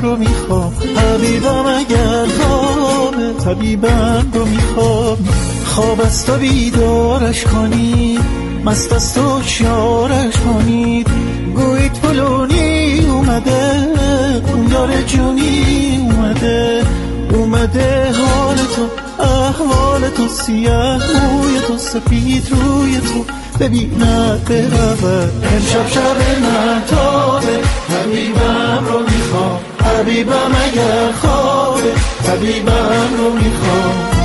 رو میخوام، حبیبم اگر خوابه طبیبم رو میخوام. خواب است و بیدارش کنید، مست است و شیارش کنید، گویید فلونی اومده، اون یار جونی اومده. اومده حال تو، احوال تو، سیاه موی تو، سفید روی تو، ببیند برود امشب شب مهتابه. حبیبم رو میخوام، حبیبم اگر خوابه طبیبم رو میخوام.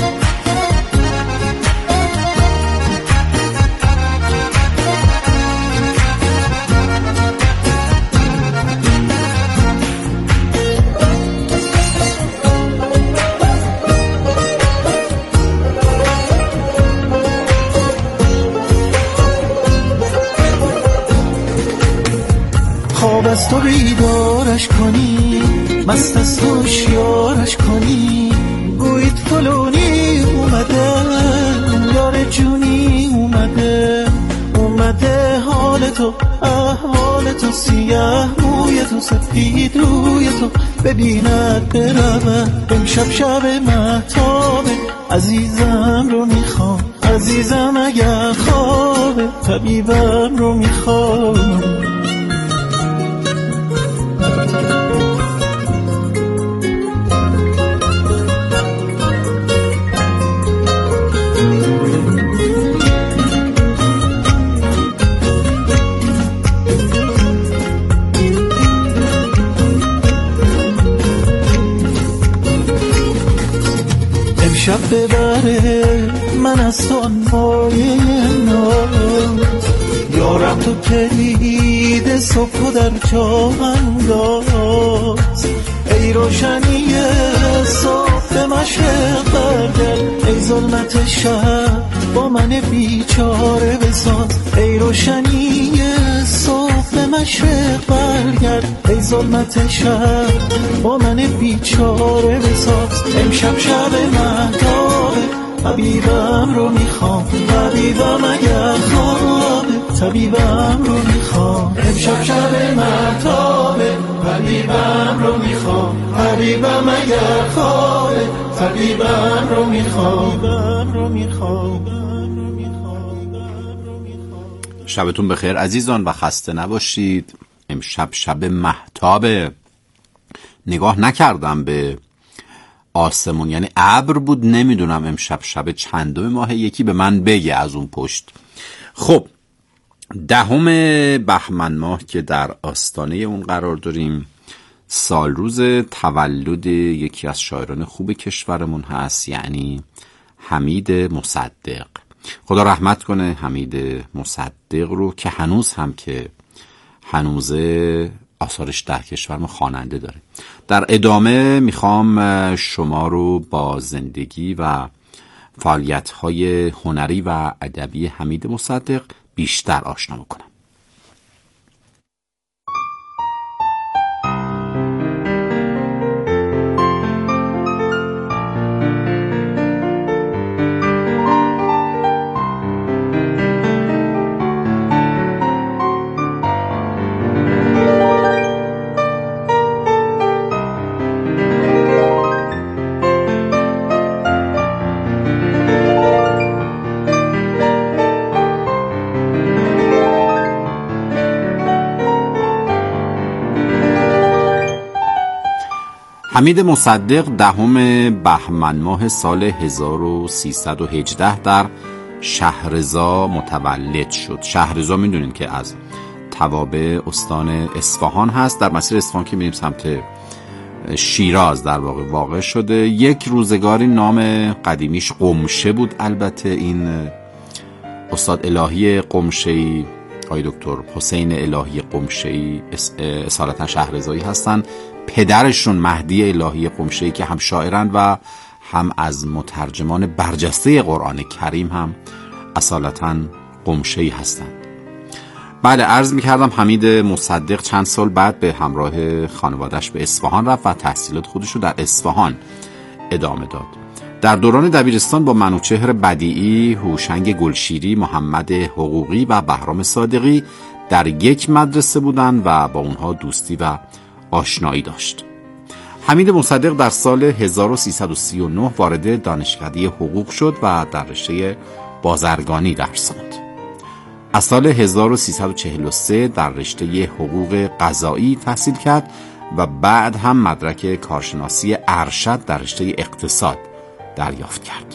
خواب است و بیدارش کنی، مست است و شیارش کنی، گویید فلونی اومده، یار جونی اومده. اومده حال تو، احوال تو، سیاه موی تو، سفید روی تو، ببیند برود امشب شب مهتابه. عزیزم رو میخوام، عزیزم اگر خوابه طبیبم رو میخوام. شب ببره من از تو مایه ناز، یارم تو کلید صبح و در جا انداز. ای روشنی صبح به مشرق برگرد، ای ظلمت شب با من بیچاره بساز. ای روشنی صبح به مشرق برگرد، ای ظلمت شب با من بیچاره بساز. امشب شب مهتابه، حبیبم رو میخوام، حبیبم اگر خوابه طبیبم رو میخوام. امشب شب مهتابه، حبیبم رو میخوام، حبیبم اگر خوابه طبیبم رو میخوام. شبتون بخیر عزیزان و خسته نباشید. امشب شب مهتابه. نگاه نکردم به آسمون، یعنی ابر بود، نمیدونم امشب شب چندم ماه، یکی به من بگه از اون پشت. خب 10 بهمن ماه که در آستانه اون قرار داریم، سال روز تولد یکی از شاعران خوب کشورمون هست، یعنی حمید مصدق. خدا رحمت کنه حمید مصدق رو که هنوز هم که هنوزه آثارش در کشور ما خواننده داره. در ادامه میخوام شما رو با زندگی و فعالیت‌های هنری و ادبی حمید مصدق بیشتر آشنا بکنم. حمید مصدق 10 بهمن ماه سال 1318 در شهرضا متولد شد. شهرضا میدونین که از توابع استان اصفهان هست، در مسیر اصفهان که میریم سمت شیراز در واقع شده. یک روزگاری نام قدیمیش قمشه بود. البته این استاد الهی قمشه‌ای، آقای دکتر حسین الهی قمشه‌ای، اصالتا شهرضایی هستن. پدرشون مهدی الهی قمشه‌ای که هم شاعرن و هم از مترجمان برجسته قرآن کریم هم اصالتا قمشه‌ای هستند. بله، عرض می‌کردم حمید مصدق چند سال بعد به همراه خانواده‌اش به اصفهان رفت و تحصیلات خودش رو در اصفهان ادامه داد. در دوران دبیرستان با منوچهر بدیعی، هوشنگ گلشیری، محمد حقوقی و بهرام صادقی در یک مدرسه بودند و با اونها دوستی و آشنایی داشت. حمید مصدق در سال 1339 وارد دانشکده حقوق شد و در رشته بازرگانی درس خواند. از سال 1343 در رشته حقوق قضایی تحصیل کرد و بعد هم مدرک کارشناسی ارشد در رشته اقتصاد دریافت کرد.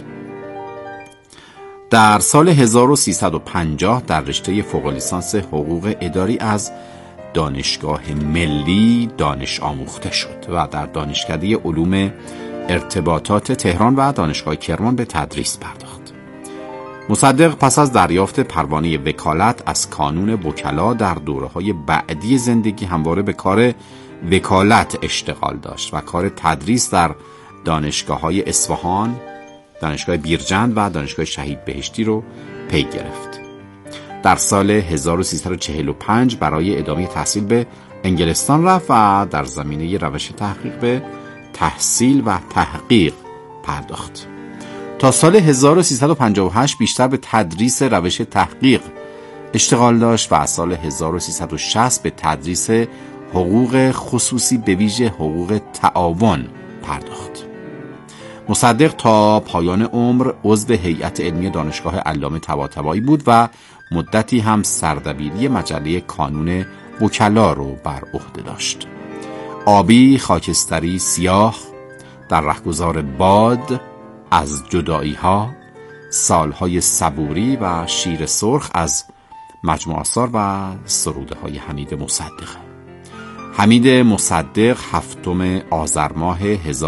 در سال 1350 در رشته فوق لیسانس حقوق اداری از دانشگاه ملی دانش آموخته شد و در دانشکده علوم ارتباطات تهران و دانشگاه کرمان به تدریس پرداخت. مصدق پس از دریافت پروانه وکالت از کانون وکلا در دوره‌های بعدی زندگی همواره به کار وکالت اشتغال داشت و کار تدریس در دانشگاه‌های اصفهان، دانشگاه بیرجند و دانشگاه شهید بهشتی رو پی گرفت. در سال 1345 برای ادامه تحصیل به انگلستان رفت و در زمینه روش تحقیق به تحصیل و تحقیق پرداخت. تا سال 1358 بیشتر به تدریس روش تحقیق اشتغال داشت و از سال 1360 به تدریس حقوق خصوصی به ویژه حقوق تعاون پرداخت. مصدق تا پایان عمر عضو هیئت علمی دانشگاه علامه طباطبایی بود و مدتی هم سردبیری مجله کانون وکلا رو بر عهده داشت. آبی، خاکستری، سیاه، در رهگذار باد، از جدایی ها، سالهای صبوری و شیر سرخ از مجموع آثار و سروده های حمید مصدق. حمید مصدق 7 آذر ماه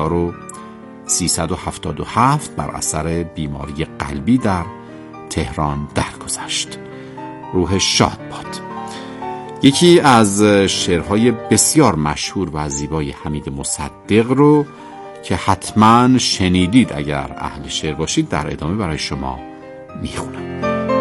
1377 بر اثر بیماری قلبی در تهران درگذشت. روح شاد باد. یکی از شعرهای بسیار مشهور و زیبای حمید مصدق رو که حتما شنیدید اگر اهل شعر باشید در ادامه برای شما میخونم.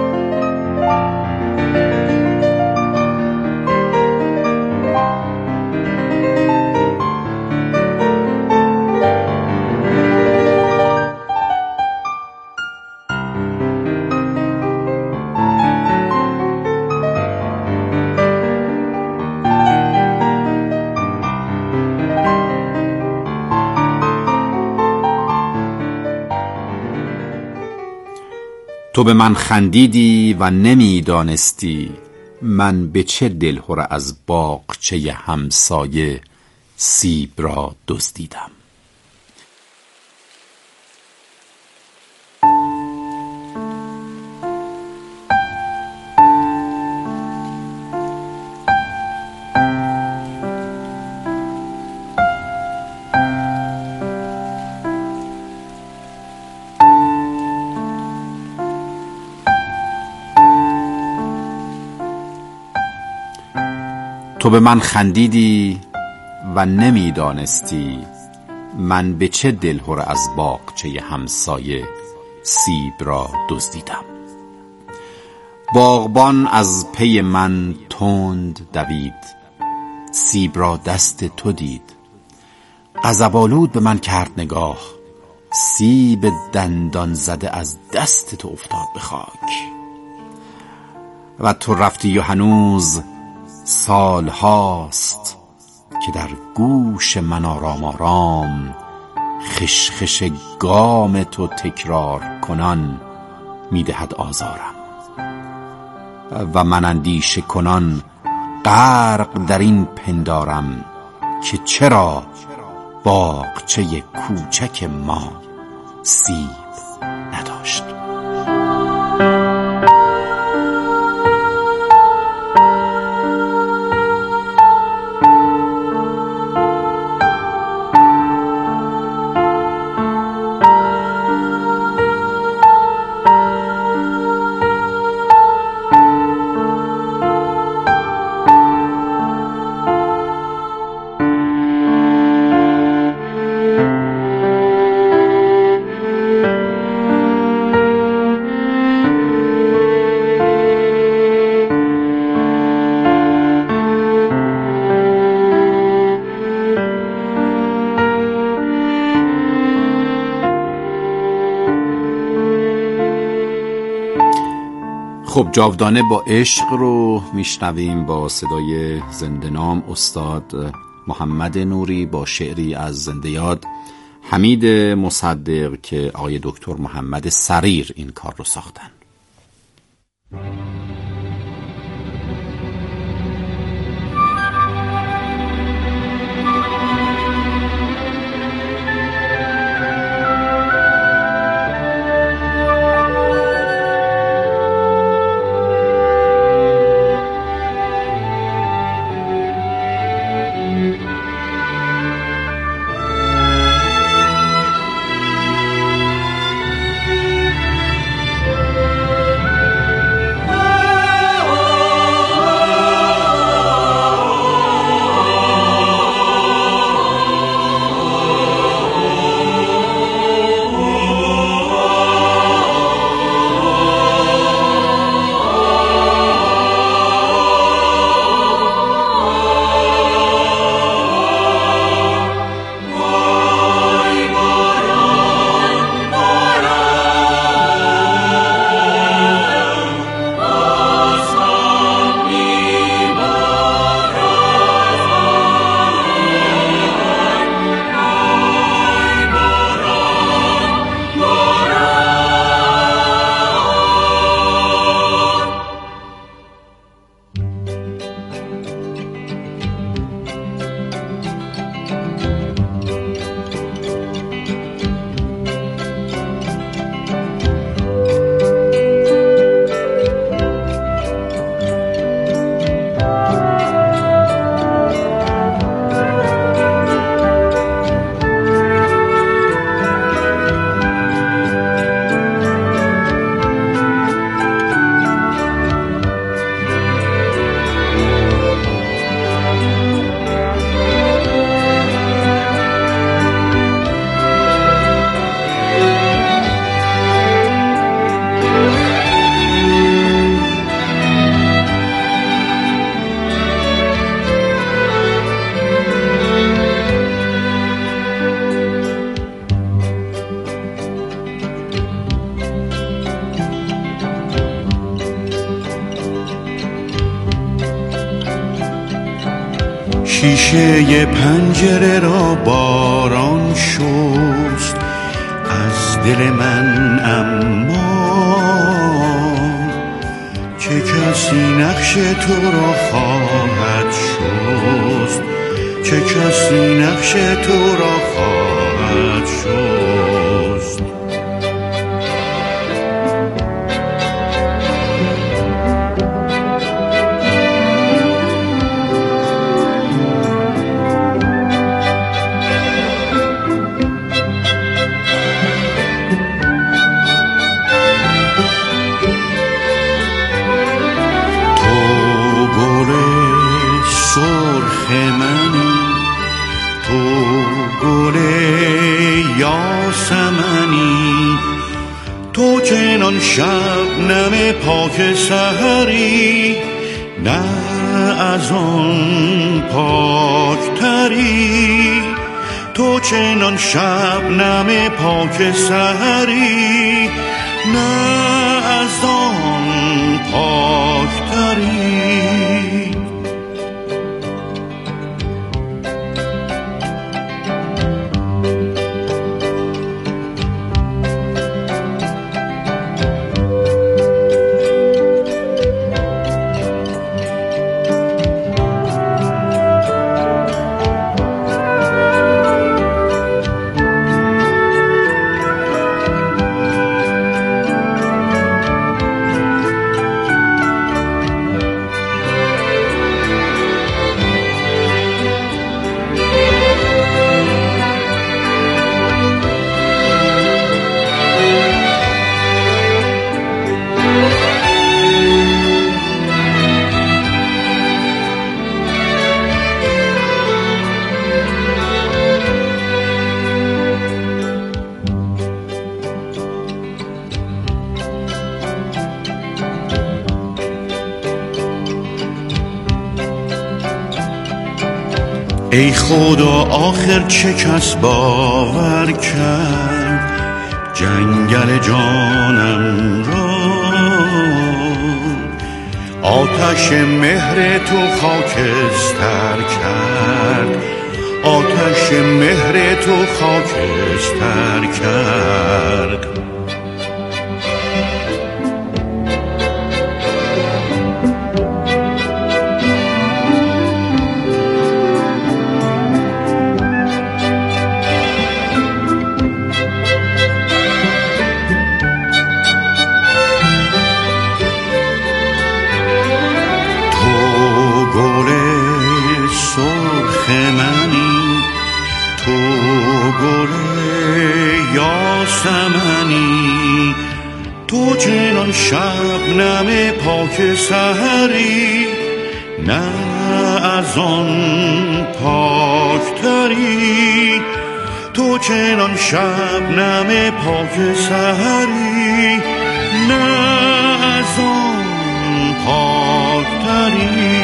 تو به من خندیدی و نمیدانستی من به چه دلهره از باغچه همسایه سیب را دزدیدم. تو به من خندیدی و نمیدانستی من به چه دلهره از باغچه همسایه سیب را دزدیدم. باغبان از پی من تند دوید سیب را دست تو دید. غضب‌آلود به من کرد نگاه سیب دندان زده از دست تو افتاد به خاک. و تو رفتی و هنوز سال هاست که در گوش من آرام آرام خشخش گام تو تکرار کنان میدهد آزارم. و من اندیشه کنان غرق در این پندارم که چرا باغچه کوچک ما سیب نداشت. خب جاودانه با عشق رو میشنویم با صدای زنده‌نام استاد محمد نوری با شعری از زنده یاد حمید مصدق که آقای دکتر محمد سریر این کار رو ساختن. شیشه پنجره را باران شست از دل من، اما چه کسی نقش تو را خواهد شست، چه کسی نقش تو را خواهد شست. تو چنان شبنم پاک سحری، نه از آن پاکتری. تو چنان شبنم پاک سحری، نه از آن پاکتری. ای خدا آخر چه کس باور کرد جنگل جانم را، آتش مهر تو خاکستر کرد آتش مهر تو خاکستر کرد. تو چنان شبنم پاک سحری، نه از آن پاکتری. تو چنان شبنم پاک سحری، نه از آن پاکتری.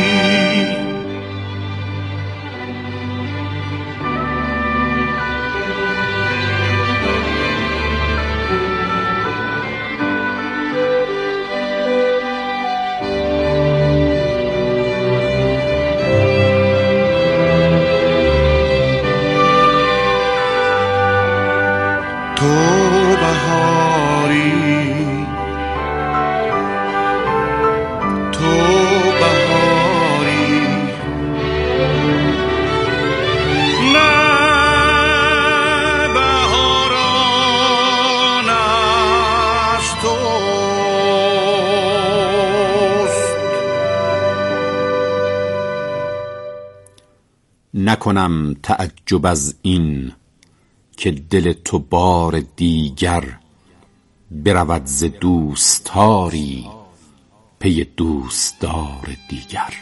نکنم تعجب از این که دل تو بار دیگر برود ز دوستاری پی دوستدار دیگر.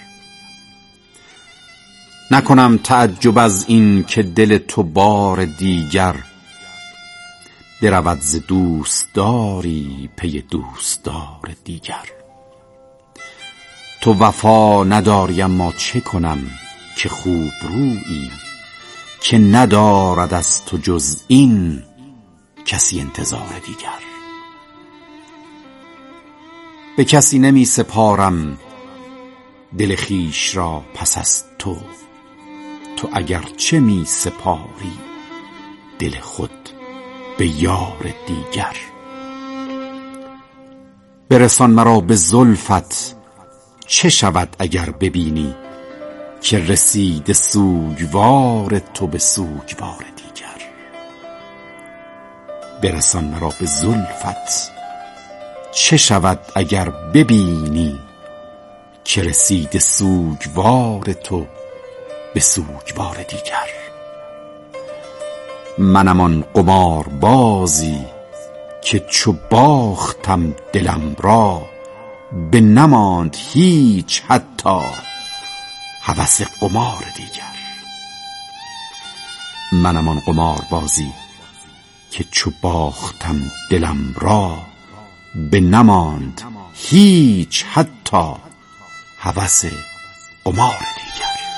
نکنم تعجب از این که دل تو بار دیگر برود ز دوستداری پی دوستدار دیگر. تو وفا نداری اما چه کنم که خوب رویی، که ندارد از تو جز این کسی انتظار دیگر. به کسی نمی سپارم دل خویش را پس از تو، تو اگر چه می سپاری دل خود به یار دیگر. برسان مرا به زلفت، چه شود اگر ببینی که رسید سوگوار تو به سوگوار دیگر. برسان مرا به زلفت، چه شود اگر ببینی که رسید سوگوار تو به سوگوار دیگر. منم آن قمار بازی که چو باختم دلم را، به نماند هیچ حتی هوس قمار دیگر. منم آن قمار بازی که چو باختم دلم را، به نماند هیچ حتی هوس قمار دیگر.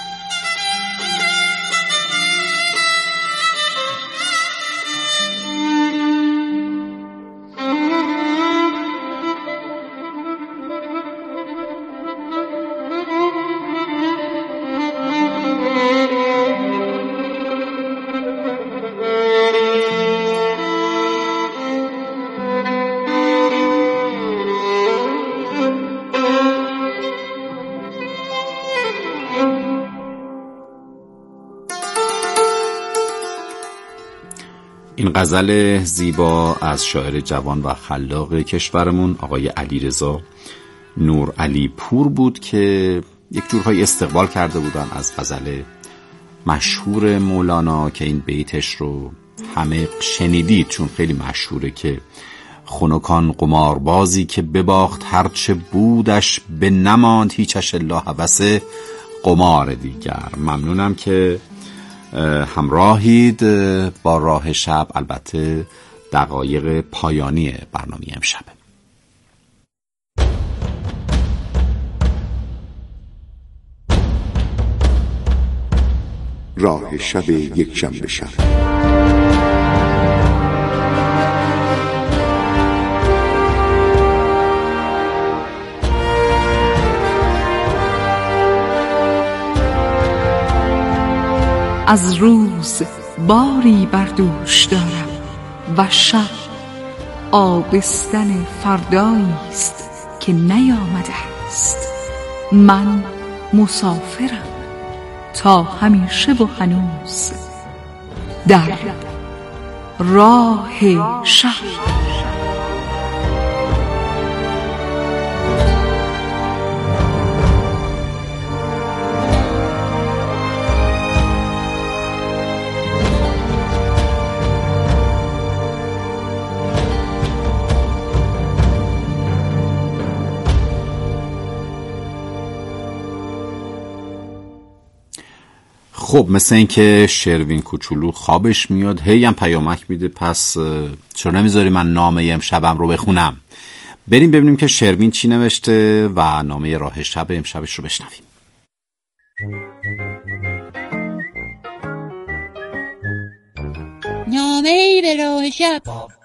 این غزل زیبا از شاعر جوان و خلاق کشورمون آقای علیرضا نورعلی پور بود که یک جورهای استقبال کرده بودن از غزل مشهور مولانا که این بیتش رو همه شنیدید چون خیلی مشهوره که خنکان قماربازی که بباخت هرچه بودش، به نماند هیچش الا هوس قمار دیگر. ممنونم که همراهید با راه شب، البته دقایق پایانی برنامه امشب. راه شب یک شنبه شب. از روز باری بر دوش دارم و شب آبستن فردایی است که نیامده است. من مسافرم تا همیشه و هنوز در راه شهر. خب مثل این که شروین کوچولو خوابش میاد، هی هم پیامک میده پس چرا نمیذاری من نامه امشبم رو بخونم؟ بریم ببینیم که شروین چی نوشته و نامه راه شب امشبش رو بشنویم. نامه‌ای به راه شب.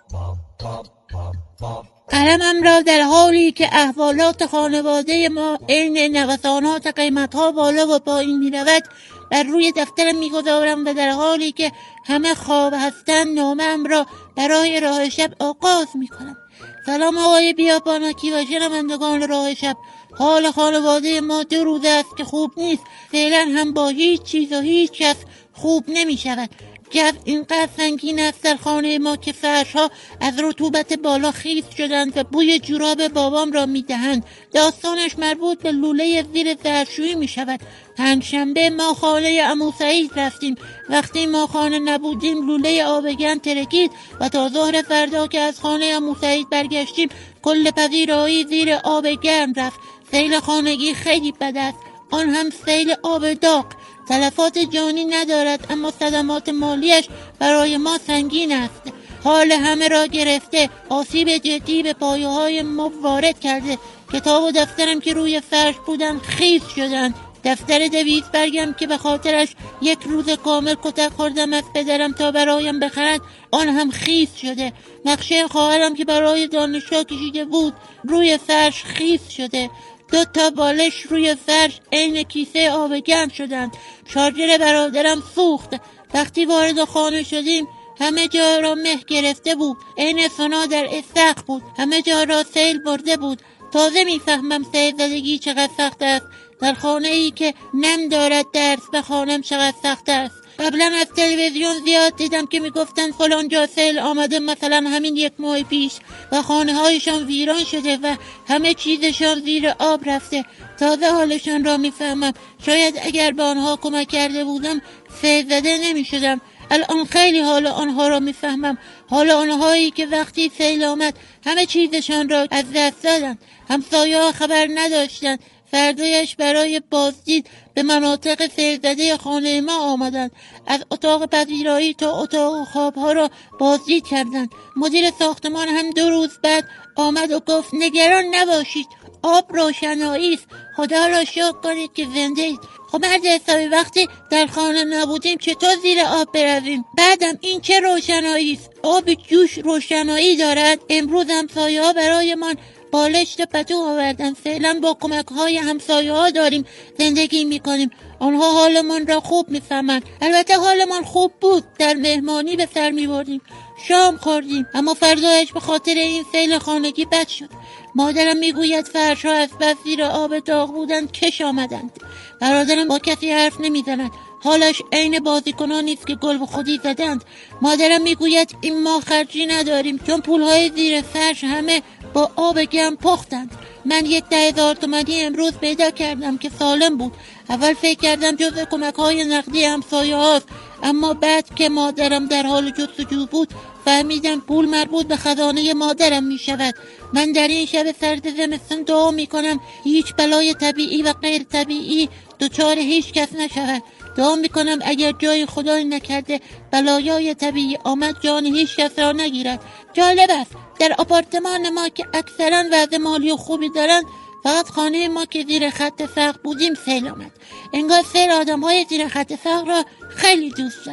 قلمم را در حالی که احوالات خانواده ما عین نوسانات قیمت‌ها بالا و پایین می‌رود بر روی دفترم می‌گذارم و در حالی که همه خواب هستند نامه‌ام را برای راه شب آغاز می‌کنم. سلام آقای بیابانکی و شنوندگان راه شب. حال خانواده ما 2 روز است که خوب نیست. فعلا هم با هیچ چیز و هیچ کس خوب نمی‌شود. جو اینقدر سنگین است در خانه ما که فرش‌ها از رطوبت بالا خیس شدند و بوی جوراب بابام را می‌دهند. داستانش مربوط به لوله زیر ظرفشویی می‌شود. پنجشنبه ما خانه عمو سعید رفتیم. وقتی ما خانه نبودیم لوله آبگرم ترکید و تا ظهر فردا که از خانه عمو سعید برگشتیم کل پذیرایی زیر آب گرم رفت. سیل خانگی خیلی بد است، آن هم سیل آب داغ. تلفات جانی ندارد اما صدمات مالیش برای ما سنگین است. حال همه را گرفته، آسیب جدی به پایه‌های ما وارد کرده. کتاب و دفترم که روی فرش بودن خیس شدند. دفتر 200 برگم که به خاطرش 1 روز کامل کتک خوردم از پدرم تا برایم بخرد آن هم خیس شده. نقشه خواهرم که برای دانشجو کشیده بود روی فرش خیس شده. 2 تا بالش روی فرش عین کیسه آب گرم شدند. شارژر برادرم سوخت. وقتی وارد خانه شدیم همه جا را مه گرفته بود، عین سونا در استخر بود. همه جا را سیل برده بود. تازه میفهمم سیل زدگی چقدر سخت است. در خانه ای که نم دارد درس بخوانم چقدر سخت است. قبلا از تلویزیون زیاد دیدم که میگفتن فلان جا سیل آمده، مثلا همین 1 ماه پیش، و خانه هایشان ویران شده و همه چیزشان زیر آب رفته. تازه حالشان را میفهمم. شاید اگر به آنها کمک کرده بودم سیل زده نمیشدم. الان خیلی حال آنها را میفهمم. حال آنهایی که وقتی سیل آمد همه چیزشان را از دست دادند. همسایه‌ها خبر نداشتند. فردایش برای بازدید به مناطق سیل زده خانه ما آمدند. از اتاق پذیرایی تا اتاق خوابها را بازدید کردند. مدیر ساختمان هم 2 روز بعد آمد و گفت نگران نباشید، آب روشنایی است، خدا را شکر کنید که زنده اید. خب مرد حسابی وقتی در خانه نبودیم چطور زیر آب برویم؟ بعدم این چه روشنایی است؟ آب جوش روشنایی دارد؟ امروز همسایه ها برای من بالشت پتو آوردن. فعلا با کمک های همسایه ها داریم زندگی میکنیم. آنها حالمان را خوب میفهمند. البته حالمان خوب بود، در مهمانی به سر میبردیم، شام خوردیم، اما فردایش به خاطر این سیل خانگی بد شد. مادرم میگوید فرش‌ها از بس زیر آب داغ بودند کش آمدند. برادرم با کسی حرف نمیزند، حالش عین بازیکنانی است که گل به خودی زدند. مادرم میگوید این ماه خرجی نداریم چون پولهای زیر فرش همه با آب گرم پختند. من 10,000 تومانی امروز پیدا کردم که سالم بود. اول فکر کردم جزء کمک‌های نقدی همسایه هاست، اما بعد که مادرم در حال جستجو بود فهمیدم پول مربوط به خزانه مادرم می شود. من در این شب سرد زمستان دعا می کنم هیچ بلای طبیعی و غیر طبیعی دچار هیچ کس نشود. دعا می کنم اگر جای خدای نکرده بلایای طبیعی آمد جان هیچ کس را نگیرد. جالب است در آپارتمان ما که اکثرا وضع مالی خوبی دارند، فقط خانه ما که زیر خط فقر بودیم سیل آمد. انگار سیل آدم‌های زیر خط فقر را خیلی دوست دارد.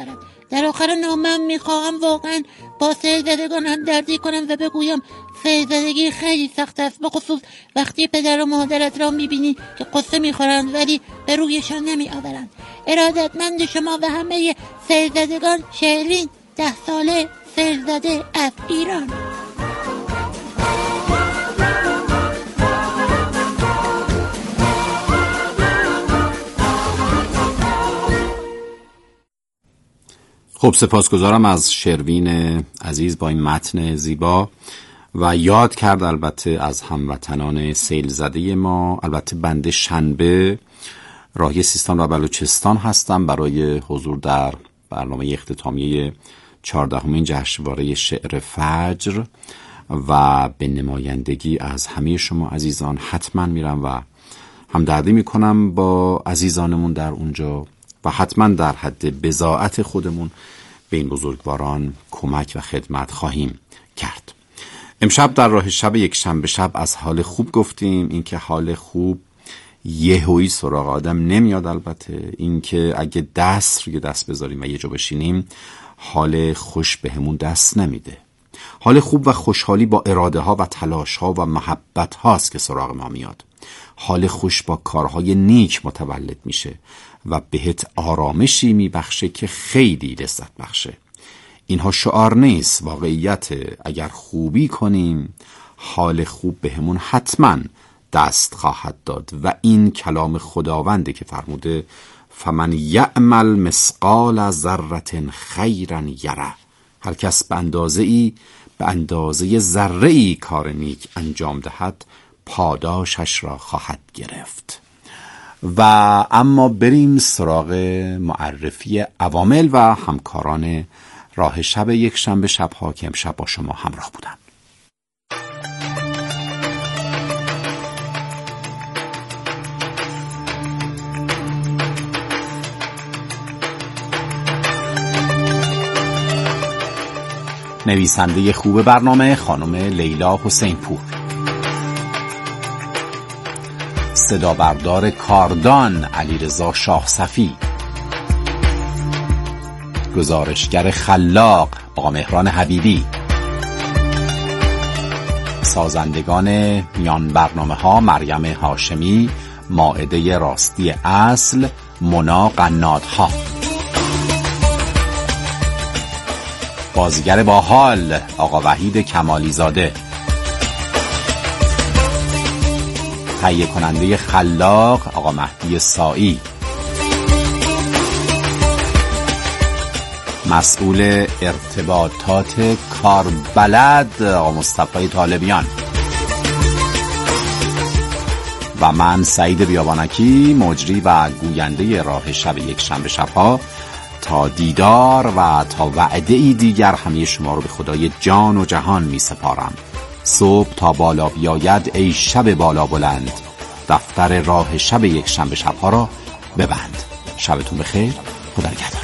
در آخر نامم میخواهم واقعا با سیل‌زدگان هم دردی کنم و بگویم سیل‌زدگی خیلی سخت است، به خصوص وقتی پدر و مادرت را میبینی که قصه میخورند ولی به رویشان نمیآورند. ارادتمند شما و همه سیل‌زدگان، شیرین 10 ساله سیل‌زده از ایران. خب سپاسگزارم از شروین عزیز با این متن زیبا و یاد کرد البته از هموطنان سیل زده ما. البته بنده شنبه راهی سیستان و بلوچستان هستم برای حضور در برنامه اختتامیه 14مین جشنواره شعر فجر و به نمایندگی از همه شما عزیزان حتما میرم و همدردی میکنم با عزیزانمون در اونجا و حتما در حد بضاعت خودمون به این بزرگواران کمک و خدمت خواهیم کرد. امشب در راه شب یک شنبه شب از حال خوب گفتیم. اینکه حال خوب یهویی سراغ آدم نمیاد، البته اینکه اگه روی دست بذاریم و یه جا بشینیم حال خوش بهمون دست نمیده. حال خوب و خوشحالی با اراده ها و تلاش ها و محبت هاست که سراغ ما میاد. حال خوش با کارهای نیک متولد میشه و بهت آرامشی میبخشه که خیلی لذت بخشه. اینها شعار نیست، واقعیت. اگر خوبی کنیم حال خوب بهمون حتما دست خواهد داد و این کلام خداونده که فرموده فمن یعمل مثقال ذره خیرا یره. هر کس به اندازه ذره‌ای کار نیک انجام دهد پاداشش را خواهد گرفت. و اما بریم سراغ معرفی عوامل و همکاران راه شب یک شنبه شب‌ها که امشب با شما همراه بودن. نویسنده خوب برنامه خانم لیلا حسین پور، صدا بردار کاردان علیرضا شاه صفی، گزارشگر خلاق آقا مهران حبیبی، سازندگان میان برنامه ها مریم هاشمی، مائده راستی اصل، مونا قنادها، بازیگر باحال آقا وحید کمالی زاده، تهیه کننده خلاق آقا مهدی سائی، مسئول ارتباطات کاربلد آقا مصطفی طالبیان و من سعید بیابانکی، مجری و گوینده راه شب یک شنبه شبها. تا دیدار و تا وعده دیگر همه شما رو به خدای جان و جهان می سپارم. صبح تا بالا بیاید ای شب بالا بلند، دفتر راه شب یک شنبه شبها را ببند. شبتون بخیر، خدا نگهدار.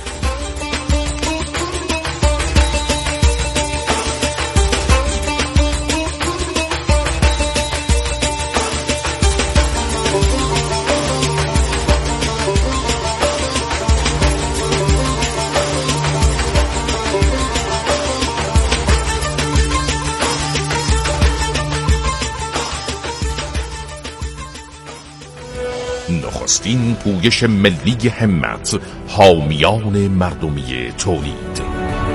نخستین پویش ملی همت، حامیان مردمی تولید.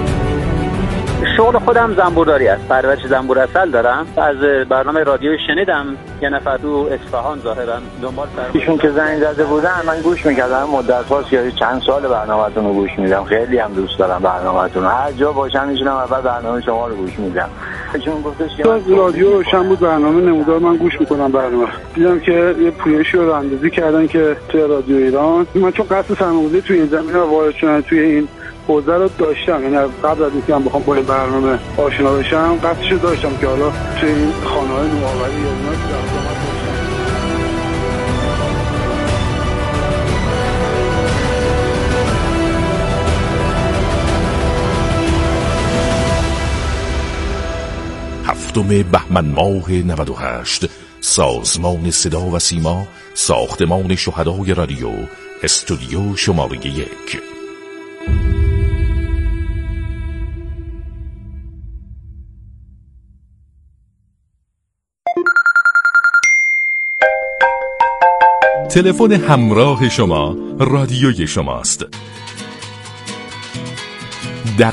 شغل خودم زنبورداری است، پرورش زنبور عسل دارم. از برنامه رادیو شنیدم یه نفر تو اصفهان ظاهرا دنبال ایشون که زنگ زده بودن من گوش میکردم، مدت هاست یا چند سال برنامه‌تون رو گوش میدم. خیلی هم دوست دارم برنامه‌تون رو، هر جا باشم میشونم اول برنامه شما رو گوش میدم. ایشون گفتش که از رادیو روشن بود برنامه نمودار، من گوش میکنم برنامه. دیدم که یه پویشی رو اندازی کردن که توی رادیو ایران. من چون قصد سرمایه‌گذاری توی این زمینه وارد شدن توی این حوزه رو داشتم، یعنی قبل از اینکه من بخوام با این برنامه آشنا بشم قصدش داشتم که حالا توی این خانه‌های نوآوری یا اونا که در زمان هفتم بهمن ماه 98 سازمان صدا و سیما، ساختمان شهدای رادیو، استودیو شماره 1. تلفن همراه شما رادیوی شماست.